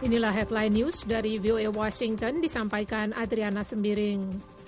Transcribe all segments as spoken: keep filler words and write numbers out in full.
Inilah headline news dari V O A Washington, disampaikan Adriana Sembiring.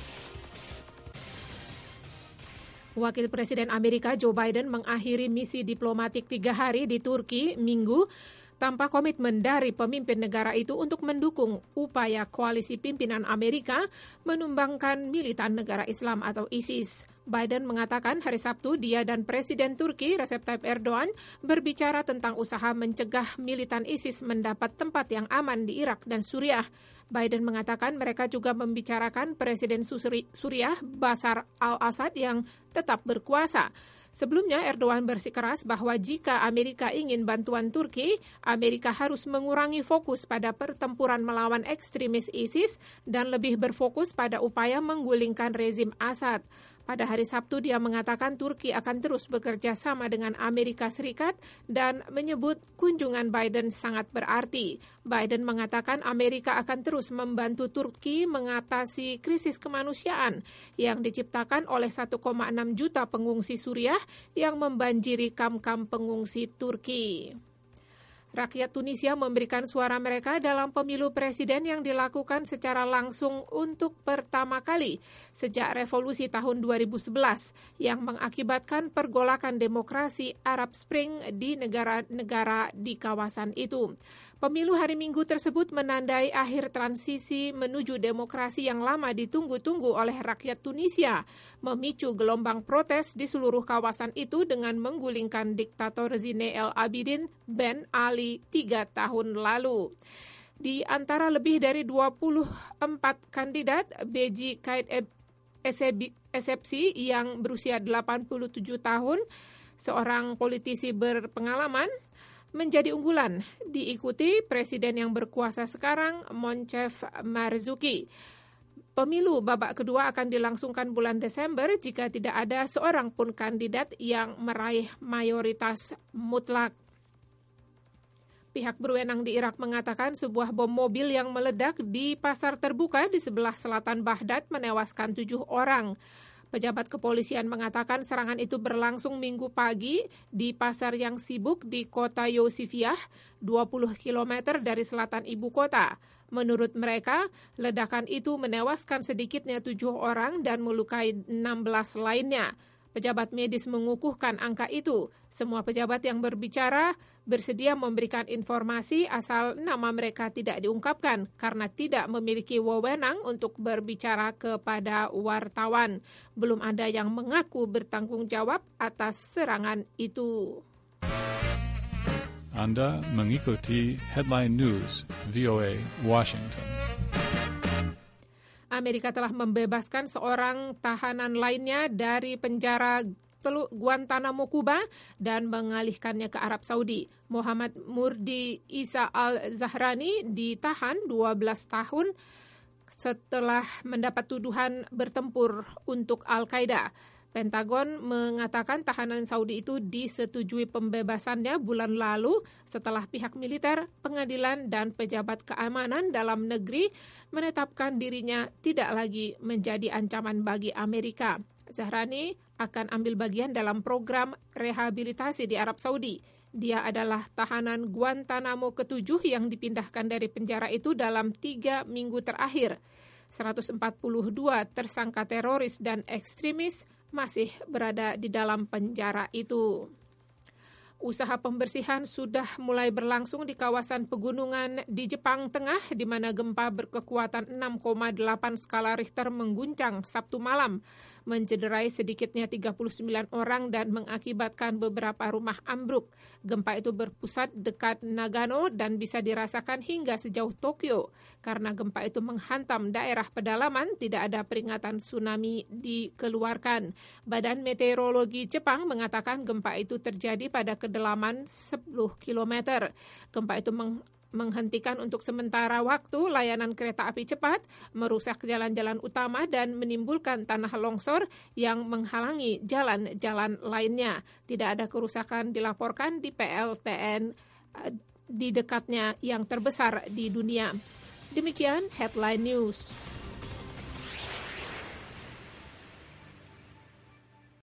Wakil Presiden Amerika Joe Biden mengakhiri misi diplomatik tiga hari di Turki Minggu tanpa komitmen dari pemimpin negara itu untuk mendukung upaya koalisi pimpinan Amerika menumbangkan militan negara Islam atau ISIS. Biden mengatakan hari Sabtu dia dan Presiden Turki Recep Tayyip Erdogan berbicara tentang usaha mencegah militan ISIS mendapat tempat yang aman di Irak dan Suriah. Biden mengatakan mereka juga membicarakan Presiden Suriah Bashar al-Assad yang tetap berkuasa. Sebelumnya Erdogan bersikeras bahwa jika Amerika ingin bantuan Turki, Amerika harus mengurangi fokus pada pertempuran melawan ekstremis ISIS dan lebih berfokus pada upaya menggulingkan rezim Assad. Pada hari Sabtu dia mengatakan Turki akan terus bekerja sama dengan Amerika Serikat dan menyebut kunjungan Biden sangat berarti. Biden mengatakan Amerika akan terus membantu Turki mengatasi krisis kemanusiaan yang diciptakan oleh satu koma enam juta pengungsi Suriah yang membanjiri kamp-kamp pengungsi Turki. Rakyat Tunisia memberikan suara mereka dalam pemilu presiden yang dilakukan secara langsung untuk pertama kali sejak revolusi tahun dua ribu sebelas yang mengakibatkan pergolakan demokrasi Arab Spring di negara-negara di kawasan itu. Pemilu hari Minggu tersebut menandai akhir transisi menuju demokrasi yang lama ditunggu-tunggu oleh rakyat Tunisia, memicu gelombang protes di seluruh kawasan itu dengan menggulingkan diktator Zine El Abidine Ben Ali tiga tahun lalu. Di antara lebih dari dua puluh empat kandidat, Beji Caid Essebsi yang berusia delapan puluh tujuh tahun, seorang politisi berpengalaman, menjadi unggulan, diikuti presiden yang berkuasa sekarang, Moncef Marzouki. Pemilu babak kedua akan dilangsungkan bulan Desember jika tidak ada seorang pun kandidat yang meraih mayoritas mutlak. Pihak berwenang di Irak mengatakan sebuah bom mobil yang meledak di pasar terbuka di sebelah selatan Baghdad menewaskan tujuh orang. Pejabat kepolisian mengatakan serangan itu berlangsung Minggu pagi di pasar yang sibuk di kota Yosifiyah, dua puluh kilometer dari selatan ibu kota. Menurut mereka, ledakan itu menewaskan sedikitnya tujuh orang dan melukai enam belas lainnya. Pejabat medis mengukuhkan angka itu. Semua pejabat yang berbicara bersedia memberikan informasi asal nama mereka tidak diungkapkan karena tidak memiliki wewenang untuk berbicara kepada wartawan. Belum ada yang mengaku bertanggung jawab atas serangan itu. Anda mengikuti Headline News V O A Washington. Amerika telah membebaskan seorang tahanan lainnya dari penjara Teluk Guantanamo, Kuba dan mengalihkannya ke Arab Saudi. Muhammad Murdi Isa al-Zahrani ditahan dua belas tahun setelah mendapat tuduhan bertempur untuk Al-Qaeda. Pentagon mengatakan tahanan Saudi itu disetujui pembebasannya bulan lalu setelah pihak militer, pengadilan, dan pejabat keamanan dalam negeri menetapkan dirinya tidak lagi menjadi ancaman bagi Amerika. Zahrani akan ambil bagian dalam program rehabilitasi di Arab Saudi. Dia adalah tahanan Guantanamo ketujuh yang dipindahkan dari penjara itu dalam tiga minggu terakhir. seratus empat puluh dua tersangka teroris dan ekstremis masih berada di dalam penjara itu. Usaha pembersihan sudah mulai berlangsung di kawasan pegunungan di Jepang Tengah, di mana gempa berkekuatan enam koma delapan skala Richter mengguncang Sabtu malam, mencederai sedikitnya tiga puluh sembilan orang dan mengakibatkan beberapa rumah ambruk. Gempa itu berpusat dekat Nagano dan bisa dirasakan hingga sejauh Tokyo. Karena gempa itu menghantam daerah pedalaman, tidak ada peringatan tsunami dikeluarkan. Badan Meteorologi Jepang mengatakan gempa itu terjadi pada kedalaman sepuluh kilometer. Gempa itu meng- menghentikan untuk sementara waktu layanan kereta api cepat, merusak jalan-jalan utama dan menimbulkan tanah longsor yang menghalangi jalan-jalan lainnya. Tidak ada kerusakan dilaporkan di P L T N di dekatnya yang terbesar di dunia. Demikian Headline News.